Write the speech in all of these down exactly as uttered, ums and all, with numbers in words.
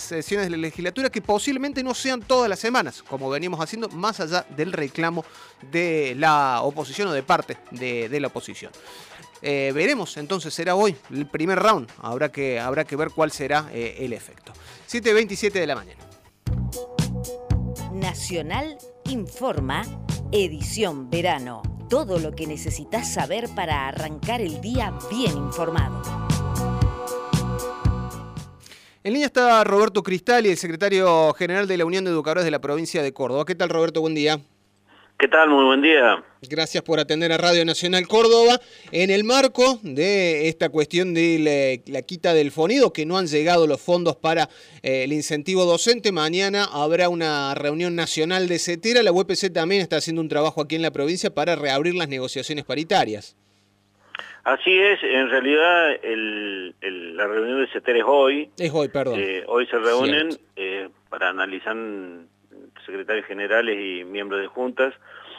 sesiones de la legislatura, que posiblemente no sean todas las semanas, como veníamos haciendo, más allá del reclamo de la oposición o de parte de, de la oposición. Eh, veremos, entonces será hoy el primer round, habrá que, habrá que ver cuál será eh, el efecto. siete veintisiete de la mañana. Nacional Informa, edición verano. Todo lo que necesitas saber para arrancar el día bien informado. En línea está Roberto Cristali, el secretario general de la Unión de Educadores de la provincia de Córdoba. ¿Qué tal, Roberto? Buen día. ¿Qué tal? Muy buen día. Gracias por atender a Radio Nacional Córdoba. En el marco de esta cuestión de la, la quita del FONIDO, que no han llegado los fondos para eh, el incentivo docente, mañana habrá una reunión nacional de CETERA. La U P C también está haciendo un trabajo aquí en la provincia para reabrir las negociaciones paritarias. Así es, en realidad el, el, la reunión de CETERA es hoy. Es hoy, perdón. Eh, hoy se reúnen eh, para analizar secretarios generales y miembros de juntas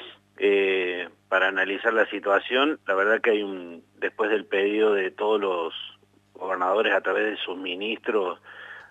eh, para analizar la situación. La verdad que hay un, después del pedido de todos los gobernadores a través de sus ministros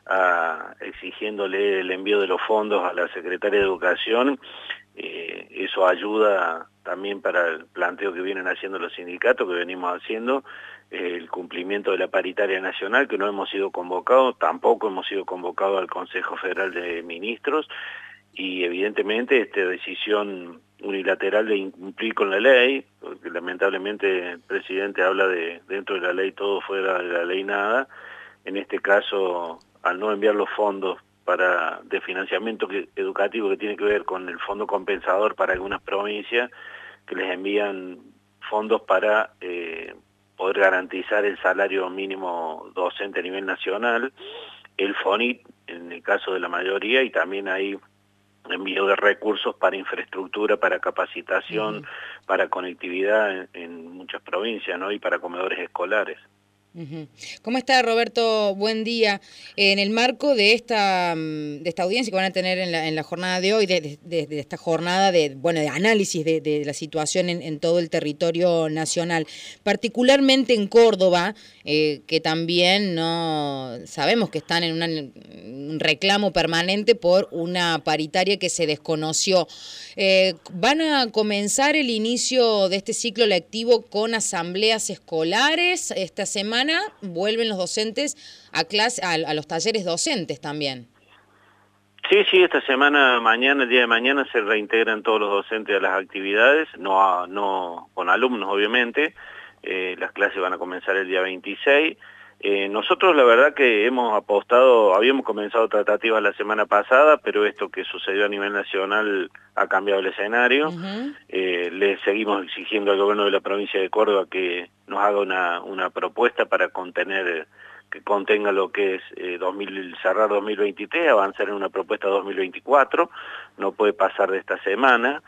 a, exigiéndole el envío de los fondos a la secretaria de Educación, eh, eso ayuda también para el planteo que vienen haciendo los sindicatos, que venimos haciendo, eh, el cumplimiento de la paritaria nacional, que no hemos sido convocados, tampoco hemos sido convocados al Consejo Federal de Ministros, y evidentemente esta decisión unilateral de incumplir con la ley, porque lamentablemente el presidente habla de dentro de la ley todo, fuera de la ley nada. En este caso, al no enviar los fondos para de financiamiento que, educativo que tiene que ver con el fondo compensador para algunas provincias, que les envían fondos para eh, poder garantizar el salario mínimo docente a nivel nacional, el FONIT en el caso de la mayoría, y también hay envío de recursos para infraestructura, para capacitación, uh-huh. para conectividad en, en muchas provincias, ¿no? Y para comedores escolares. Uh-huh. ¿Cómo está, Roberto? Buen día. En el marco de esta de esta audiencia que van a tener en la, en la jornada de hoy, de, de, de esta jornada de bueno de análisis de, de la situación en, en todo el territorio nacional, particularmente en Córdoba, eh, que también no sabemos que están en una, un reclamo permanente por una paritaria que se desconoció. Eh, ¿Van a comenzar el inicio de este ciclo lectivo con asambleas escolares esta semana? ¿Vuelven los docentes a clase, a, a los talleres docentes también? Sí, sí, esta semana, mañana, el día de mañana, se reintegran todos los docentes a las actividades, no, a, no con alumnos, obviamente. Eh, las clases van a comenzar el día veintiséis. Eh, nosotros la verdad que hemos apostado, habíamos comenzado tratativas la semana pasada, pero esto que sucedió a nivel nacional ha cambiado el escenario. Uh-huh. eh, le seguimos exigiendo al gobierno de la provincia de Córdoba que nos haga una, una propuesta para contener, que contenga lo que es eh, dos mil, cerrar dos mil veintitrés, avanzar en una propuesta dos mil veinticuatro, no puede pasar de esta semana.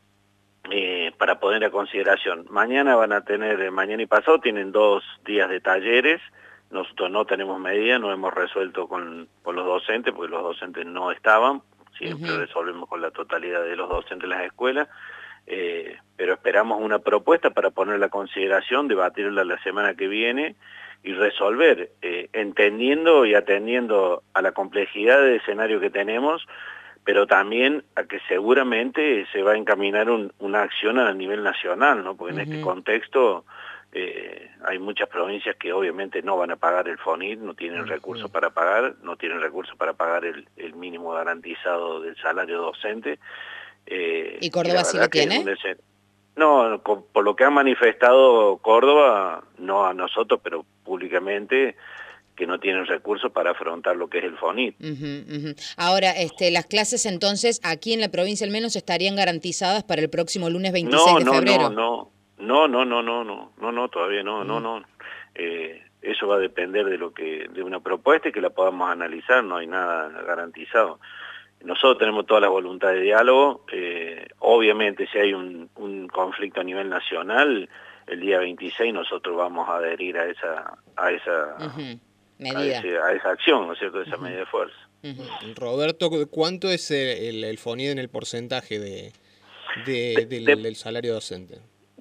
Eh, para poner a consideración. Mañana van a tener, mañana y pasado tienen dos días de talleres. Nosotros no tenemos medida, no hemos resuelto con, con los docentes, porque los docentes no estaban, siempre uh-huh. resolvemos con la totalidad de los docentes en las escuelas, eh, pero esperamos una propuesta para ponerla a consideración, debatirla la semana que viene y resolver, eh, entendiendo y atendiendo a la complejidad del escenario que tenemos, pero también a que seguramente se va a encaminar un, una acción a nivel nacional, ¿no? Porque uh-huh. en este contexto eh, hay muchas provincias que obviamente no van a pagar el FONIT, no tienen uh-huh. recursos para pagar, no tienen recursos para pagar el, el mínimo garantizado del salario docente. Eh, ¿Y Córdoba y sí lo tiene? No, por lo que ha manifestado Córdoba, no a nosotros, pero públicamente, que no tienen recursos para afrontar lo que es el FONIT. Uh-huh, uh-huh. Ahora, este, las clases entonces, aquí en la provincia al menos, estarían garantizadas para el próximo lunes veintiséis no, de no, febrero. No, no, no, no, no, no, no, no, todavía no, uh-huh. no, no. Eh, eso va a depender de lo que, de una propuesta y que la podamos analizar, no hay nada garantizado. Nosotros tenemos toda la voluntad de diálogo, eh, obviamente si hay un, un conflicto a nivel nacional, el día veintiséis nosotros vamos a adherir a esa, a esa uh-huh. A, ese, a esa acción, ¿no es cierto?, esa uh-huh. medida de fuerza. Uh-huh. Roberto, ¿cuánto es el, el FONID en el porcentaje de, de, de, del, de, del salario docente?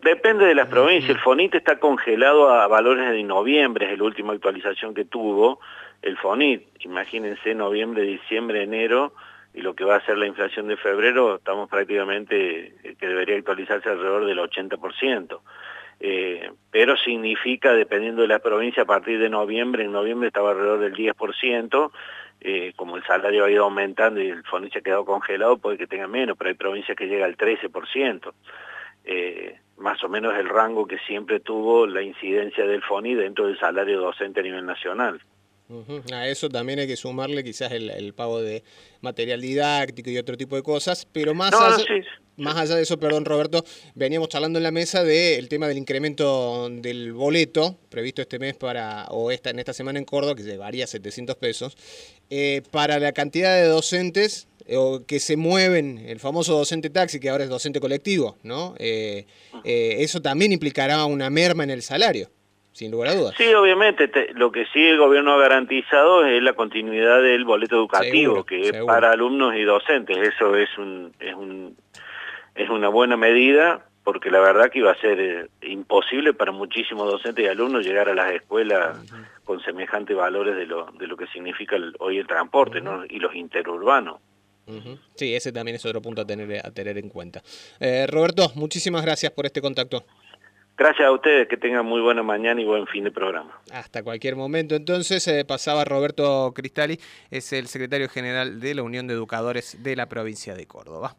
Depende de las provincias. El FONIT está congelado a valores de noviembre, es la última actualización que tuvo el FONIT. Imagínense noviembre, diciembre, enero, y lo que va a ser la inflación de febrero, estamos prácticamente, que debería actualizarse alrededor del ochenta por ciento. Eh, pero significa, dependiendo de la provincia, a partir de noviembre, en noviembre estaba alrededor del diez por ciento, eh, como el salario ha ido aumentando y el FONIT se ha quedado congelado, puede que tenga menos, pero hay provincias que llega al trece por ciento. Eh, más o menos el rango que siempre tuvo la incidencia del FONIT dentro del salario docente a nivel nacional. Uh-huh. A eso también hay que sumarle quizás el, el pago de material didáctico y otro tipo de cosas, pero más, no, allá, no, sí. más allá de eso, perdón Roberto, veníamos charlando en la mesa del tema del incremento del boleto previsto este mes para o esta en esta semana en Córdoba, que llevaría setecientos pesos, eh, para la cantidad de docentes o que se mueven, el famoso docente taxi, que ahora es docente colectivo, ¿no? Eh, eh, eso también implicará una merma en el salario, sin lugar a dudas. Sí, obviamente, te, lo que sí el gobierno ha garantizado es la continuidad del boleto educativo, seguro, que seguro. Es para alumnos y docentes. Eso es un, es un es una buena medida, porque la verdad que iba a ser eh, imposible para muchísimos docentes y alumnos llegar a las escuelas uh-huh. con semejantes valores de lo de lo que significa el, hoy el transporte, uh-huh. ¿no? Y los interurbanos. Uh-huh. Sí, ese también es otro punto a tener a tener en cuenta. Eh, Roberto, muchísimas gracias por este contacto. Gracias a ustedes, que tengan muy buena mañana y buen fin de programa. Hasta cualquier momento. Entonces eh, pasaba Roberto Cristali, es el secretario general de la Unión de Educadores de la provincia de Córdoba.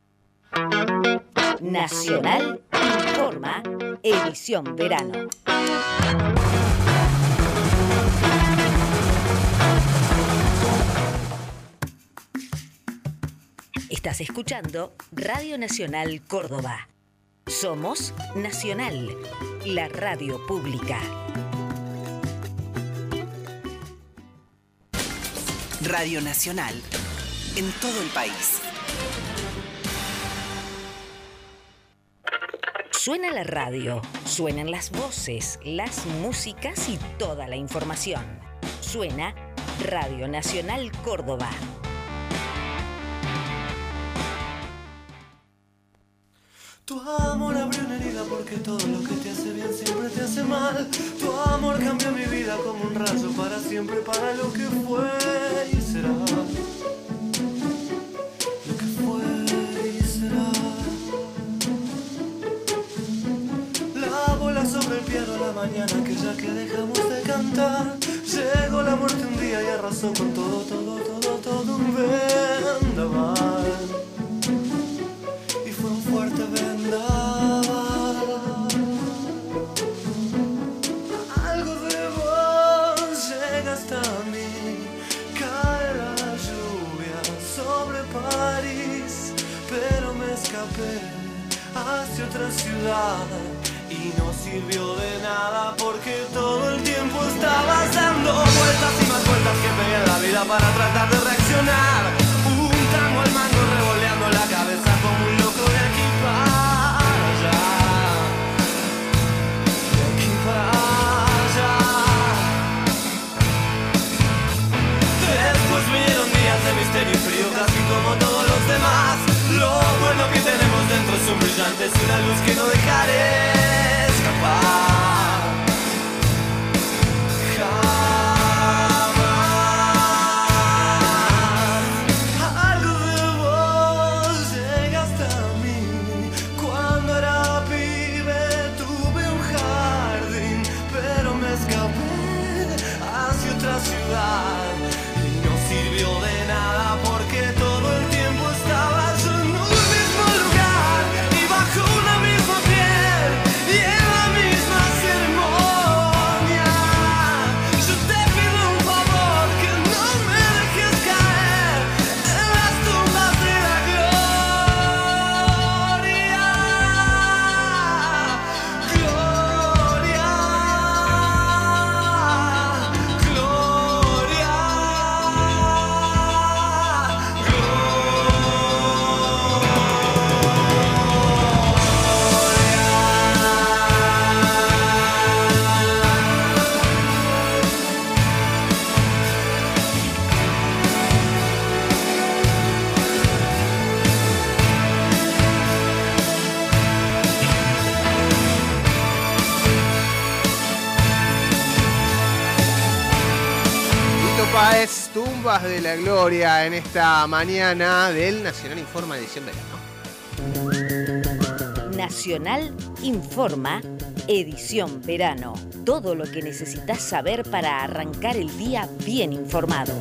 Nacional Informa, edición verano. Estás escuchando Radio Nacional Córdoba. Somos Nacional, la radio pública. Radio Nacional, en todo el país. Suena la radio, suenan las voces, las músicas y toda la información. Suena Radio Nacional Córdoba. Tu amor abrió una herida porque todo lo que te hace bien siempre te hace mal. Tu amor cambió mi vida como un rayo para siempre, para lo que fue y será. Lo que fue y será. La bola sobre el piano a la mañana, aquella que dejamos de cantar. Llegó la muerte un día y arrasó con todo, todo, todo, todo un vendaval. Y fue un fuerte vendaval. Algo de vos llega hasta mí. Cae la lluvia sobre París, pero me escapé hacia otra ciudad y no sirvió de nada porque todo el tiempo estabas dando vueltas y más vueltas que pegué en la vida para tratar de reaccionar. Un tango al mango revoleando la cabeza como un loco de aquí para allá. De aquí para allá. Después vinieron días de misterio y frío casi como todos los demás. Lo bueno que tenemos dentro es un brillante, es una luz que no dejaré escapar jamás. Algo de vos llega hasta mí. Cuando era pibe tuve un jardín, pero me escapé hacia otra ciudad y no sirvió de nada porque todo el tiempo estaba yo en un mismo lugar y bajo una misma piedra. Tumbas de la Gloria en esta mañana del Nacional Informa edición verano. Nacional Informa edición verano. Todo lo que necesitas saber para arrancar el día bien informado.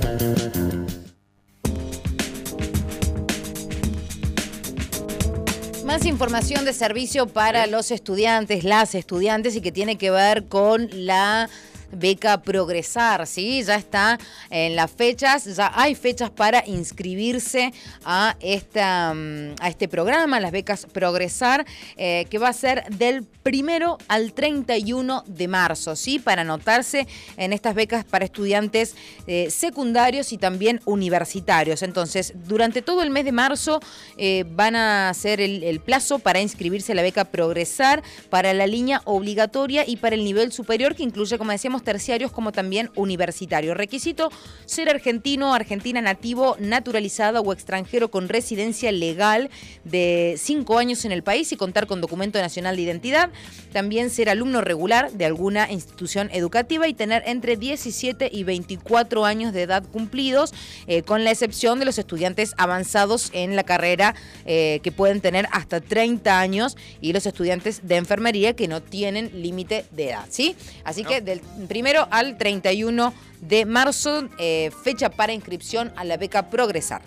Más información de servicio para los estudiantes, las estudiantes, y que tiene que ver con la beca Progresar, ¿sí? Ya está en las fechas, ya hay fechas para inscribirse a, esta, a este programa, las becas Progresar, eh, que va a ser del primero al treinta y uno de marzo, ¿sí? Para anotarse en estas becas para estudiantes eh, secundarios y también universitarios. Entonces, durante todo el mes de marzo eh, van a ser el, el plazo para inscribirse a la beca Progresar para la línea obligatoria y para el nivel superior, que incluye, como decíamos, terciarios como también universitarios. Requisito: ser argentino, argentina nativo, naturalizado o extranjero con residencia legal de cinco años en el país y contar con documento nacional de identidad. También ser alumno regular de alguna institución educativa y tener entre diecisiete y veinticuatro años de edad cumplidos, eh, con la excepción de los estudiantes avanzados en la carrera, eh, que pueden tener hasta treinta años, y los estudiantes de enfermería que no tienen límite de edad, ¿sí? Así que del primero al treinta y uno de marzo, eh, fecha para inscripción a la beca Progresar.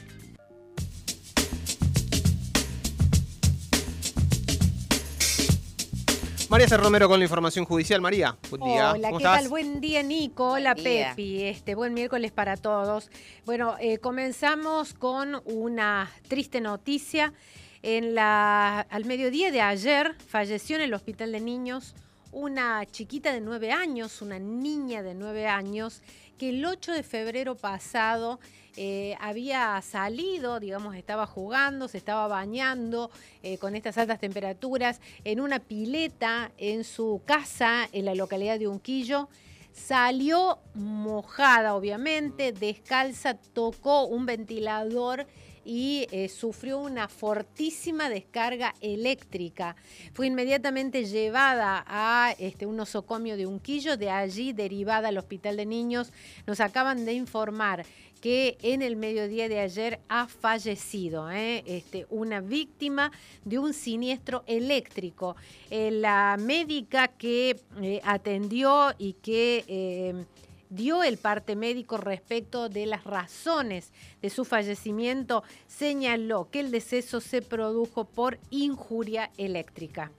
María C. Romero con la información judicial. María, buen día. Hola, ¿cómo ¿qué estás? tal? Buen día, Nico. Hola, Buen día. Pepi. Este, buen miércoles para todos. Bueno, eh, comenzamos con una triste noticia. En la, al mediodía de ayer falleció en el Hospital de Niños una chiquita de nueve años, una niña de nueve años, que el ocho de febrero pasado eh, había salido, digamos, estaba jugando, se estaba bañando eh, con estas altas temperaturas en una pileta en su casa en la localidad de Unquillo. Salió mojada, obviamente, descalza, tocó un ventilador y eh, sufrió una fortísima descarga eléctrica. Fue inmediatamente llevada a este, un nosocomio de Unquillo, de allí derivada al Hospital de Niños. Nos acaban de informar que en el mediodía de ayer ha fallecido ¿eh? este, una víctima de un siniestro eléctrico. Eh, la médica que eh, atendió y que eh, dio el parte médico respecto de las razones de su fallecimiento señaló que el deceso se produjo por injuria eléctrica.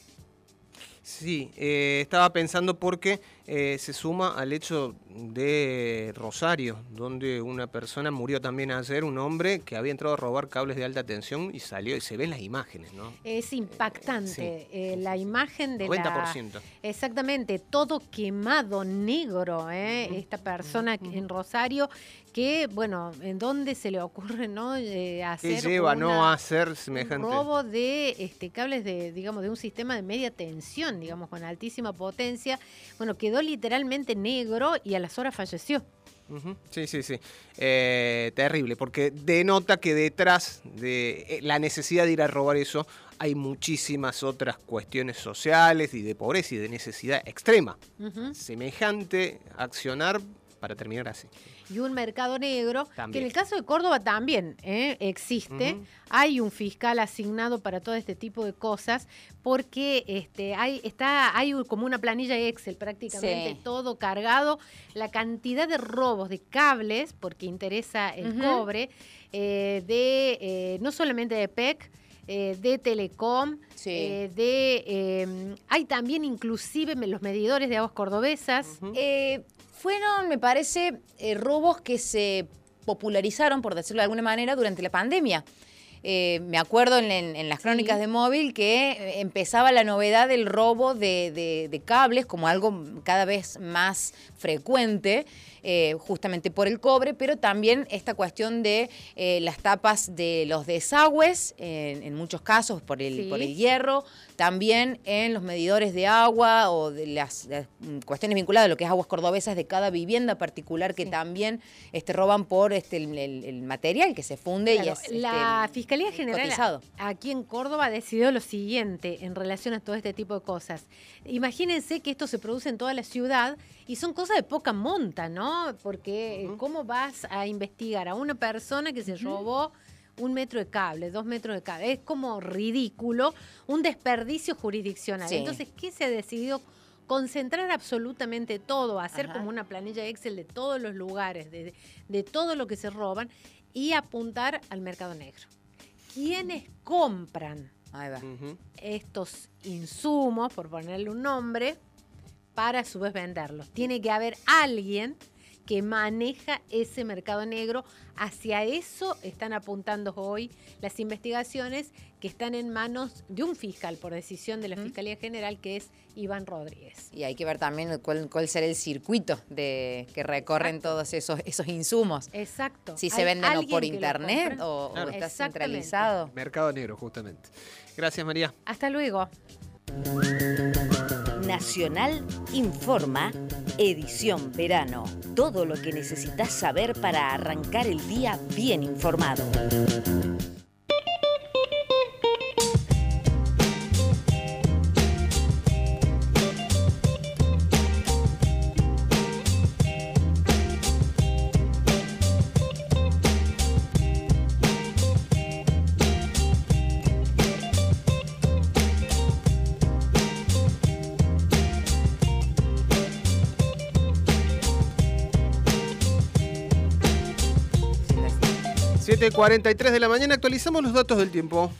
Sí, eh, estaba pensando porque eh, se suma al hecho de Rosario, donde una persona murió también ayer, un hombre que había entrado a robar cables de alta tensión y salió, y se ven las imágenes, ¿no? Es impactante Eh, sí, eh, sí, la sí. imagen de noventa por ciento. la... Exactamente, todo quemado, negro, ¿eh? Uh-huh. Esta persona Uh-huh. en Rosario, que, bueno, ¿en dónde se le ocurre, no? Eh, hacer ¿Qué lleva una, no a hacer un semejante? robo de este, cables de, digamos, de un sistema de media tensión, digamos, con altísima potencia? Bueno, quedó literalmente negro y a las horas falleció. Uh-huh. Sí, sí, sí. Eh, terrible, porque denota que detrás de la necesidad de ir a robar eso hay muchísimas otras cuestiones sociales y de pobreza y de necesidad extrema. Uh-huh. Semejante accionar para terminar así. Y un mercado negro, También. que en el caso de Córdoba también ¿eh? existe. Uh-huh. Hay un fiscal asignado para todo este tipo de cosas, porque este, hay, está, hay como una planilla Excel prácticamente, Sí. todo cargado. La cantidad de robos de cables, porque interesa el Uh-huh. cobre, eh, de eh, no solamente de P E C, eh, de Telecom, Sí. eh, de eh, hay también inclusive los medidores de aguas cordobesas. Uh-huh. Eh, fueron, me parece, eh, robos que se popularizaron, por decirlo de alguna manera, durante la pandemia. Eh, me acuerdo en, en, en las crónicas Sí. de móvil que eh, empezaba la novedad del robo de, de, de cables como algo cada vez más frecuente, eh, justamente por el cobre, pero también esta cuestión de eh, las tapas de los desagües, eh, en muchos casos por el, Sí. por el hierro, también en los medidores de agua o de las, las cuestiones vinculadas a lo que es aguas cordobesas de cada vivienda particular, que Sí. también este, roban por este, el, el- el material que se funde. Claro, y es, la este, Fiscalía General cotizado. aquí en Córdoba ha decidido lo siguiente en relación a todo este tipo de cosas. Imagínense que esto se produce en toda la ciudad y son cosas de poca monta, ¿no? Porque uh-huh. ¿cómo vas a investigar a una persona que se uh-huh. robó un metro de cable, dos metros de cable? Es como ridículo, un desperdicio jurisdiccional. Sí. Entonces, ¿qué se ha decidido? Concentrar absolutamente todo, hacer Ajá. como una planilla Excel de todos los lugares, de, de todo lo que se roban y apuntar al mercado negro. ¿Quiénes compran Ahí va. Uh-huh. estos insumos, por ponerle un nombre, para a su vez venderlos? Tiene que haber alguien que maneja ese mercado negro. Hacia eso están apuntando hoy las investigaciones que están en manos de un fiscal por decisión de la Fiscalía General, que es Iván Rodríguez. Y hay que ver también cuál, cuál será el circuito de que recorren Exacto. todos esos, esos insumos. Exacto. Si se venden o por internet o, claro. o está centralizado. Mercado negro, justamente. Gracias, María. Hasta luego. Nacional Informa, edición verano. Todo lo que necesitas saber para arrancar el día bien informado. siete cuarenta y tres de la mañana, actualizamos los datos del tiempo.